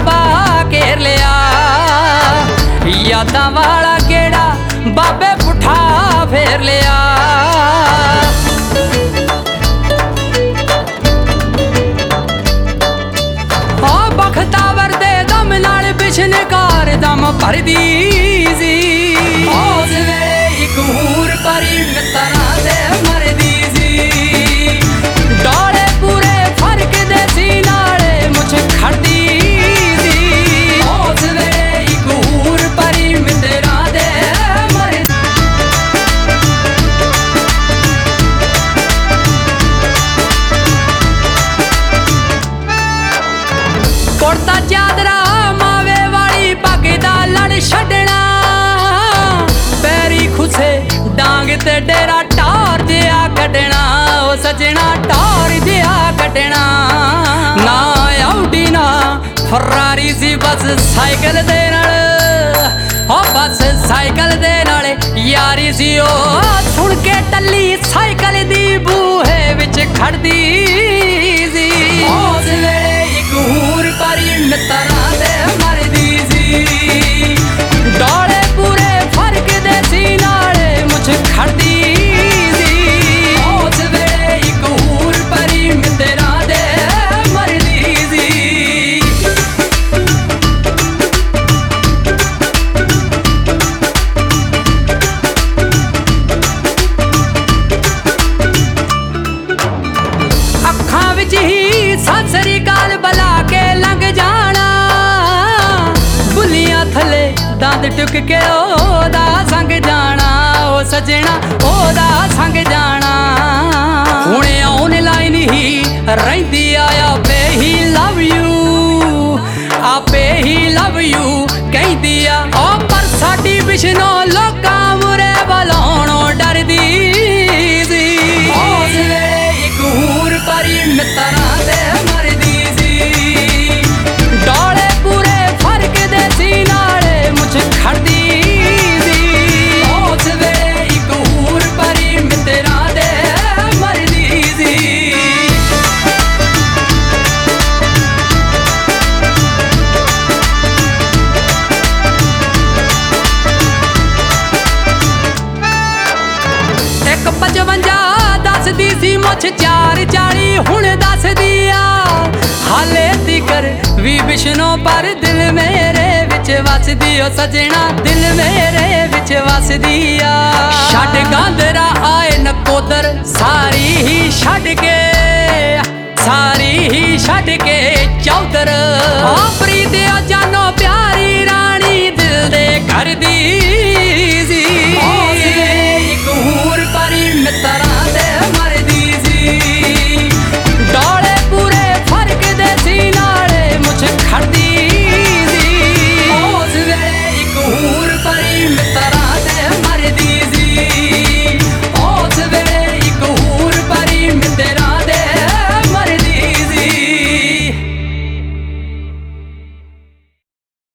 बुढ़ापा घेर लिया। यादां वाला गेड़ा बाबे पुठा फेर लिया। बख्तावर दे दम नाल बिशनकार दम भर दी सी। उस वेले इक हूर परी मित्तरां दे मर दी सी। डोले पूरे फर्क दे सी नाले मुझ खड़दी सी। उस वेले इक हूर परी मित्तरां दे मर कुर्ता चादरा मावे वाली पग दा लड़ छड्डना। पैरी खुसे डांग ते डेरा टार जिया कटना। ओ सजना टार जिया कटना। ना आउडी ना फरारी सी बस साइकिल दे नाल। ओ बस साइकिल दे नाल यारी सी। ओ सुन के टल्ली साइकिल दी बूहे विच खड़दी सी। उस वेले इक हूर परी मित्तरां दे मरदी सी। डोले पूरे फर्क दे सी नाले मुझ खड़दी सी। उस वेले इक हूर परी मित्तरां दे मरदी सी। अखां विच ही सत श्री अकाल बला के लंघ जाना। बुलियां थले दंद टुक के ओदा संग जाना। ओ सजना ओदा संग जाना। हुणे ऑनलाइन ही रहिंदी आया पे ही लव यू। आपे ही लव यू कहदी आ। ओ पर साडी बिशनो लोकां मुरे बलाउणों डरदी सी। उस वेले इक हूर परी मित्तरां दे मरदी सी। डोले पूरे फर्क दे सी नाले मुझ खड़दी सी। उस वेले इक हूर परी मित्तरां दे मरदी सी। एक 55 दसदी सी मुझ 440 हुण दसदी आ। हाले तिकर भी विष्णु पर दिल मेरे विच वसदी। ओ सजना दिल मेरे विच वसदी आ। छड्ड गांदरा आए नकोदर सारी ही छड्ड के। सारी ही छड्ड के चौधर